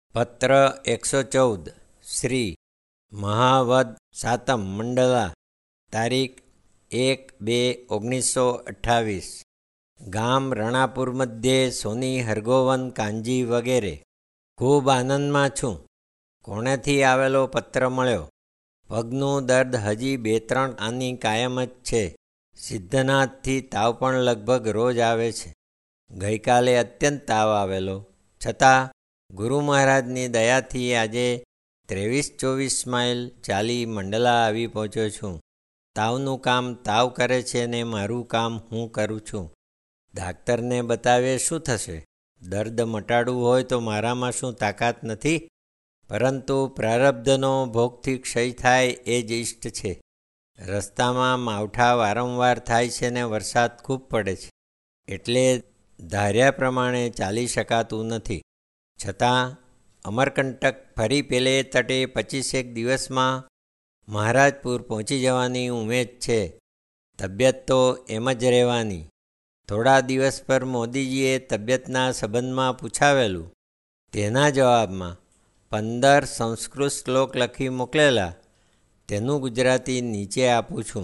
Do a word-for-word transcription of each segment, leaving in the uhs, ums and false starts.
પત્ર એકસો ચૌદ શ્રી મહાવદ સાતમ મંડલા તારીખ એક બે ઓગણીસો અઠ્ઠાવીસ ગામ રણાપુર મધ્યે સોની હરગોવન કાંજી વગેરે. ખૂબ આનંદમાં છું. કોણેથી આવેલો પત્ર મળ્યો. પગનું દર્દ હજી બે ત્રણ આની કાયમ જ છે. સિદ્ધનાથથી તાવ પણ લગભગ રોજ આવે છે. ગઈકાલે અત્યંત તાવ આવેલો, છતાં ગુરુ મહારાજની દયાથી આજે ત્રેવીસ ચોવીસ માઇલ ચાલી મંડલા આવી પહોંચ્યો છું. તાવનું કામ તાવ કરે છે ને મારું કામ હું કરું છું. ડાક્ટરને બતાવે શું થશે? દર્દ મટાડવું હોય તો મારામાં શું તાકાત નથી? પરંતુ પ્રારબ્ધનો ભોગથી ક્ષય થાય એ જ ઇષ્ટ છે. રસ્તામાં માવઠા વારંવાર થાય છે ને વરસાદ ખૂબ પડે છે, એટલે ધાર્યા પ્રમાણે ચાલી શકાતું નથી. છતાં અમરકંટક ફરી પેલે તટે પચીસેક દિવસમાં મહારાજપુર પહોંચી જવાની ઉમેદ છે. તબિયત તો એમ જ રહેવાની. થોડા દિવસ પર મોદીજીએ તબિયતના સંબંધમાં પૂછાવેલું. તેના જવાબમાં પંદર સંસ્કૃત શ્લોક લખી મોકલેલા. તેનું ગુજરાતી નીચે આપું છું.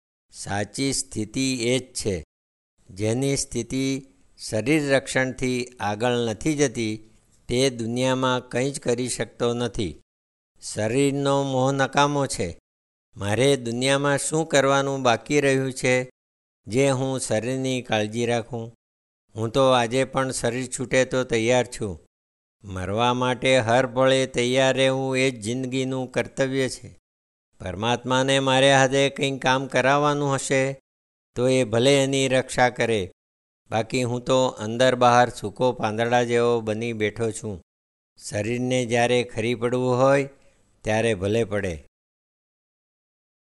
સાચી સ્થિતિ એ જ છે. જેની સ્થિતિ શરીર રક્ષણથી આગળ નથી જતી તે દુનિયામાં કંઈ જ કરી શકતો નથી. શરીરનો મોહ નકામો છે. મારે દુનિયામાં શું કરવાનું બાકી રહ્યું છે જે હું શરીરની કાળજી રાખું? હું તો આજે પણ શરીર છૂટે તો તૈયાર છું. મરવા માટે હર પળે તૈયાર રહેવું એ જ જિંદગીનું કર્તવ્ય છે. પરમાત્માને મારે હાથે કંઈ કામ કરાવવાનું હશે તો એ ભલે એની રક્ષા કરે. બાકી હું તો અંદર બહાર સૂકો પાંદડા જેવો બની બેઠો છું. શરીરને જ્યારે ખરી પડવું હોય ત્યારે ભલે પડે.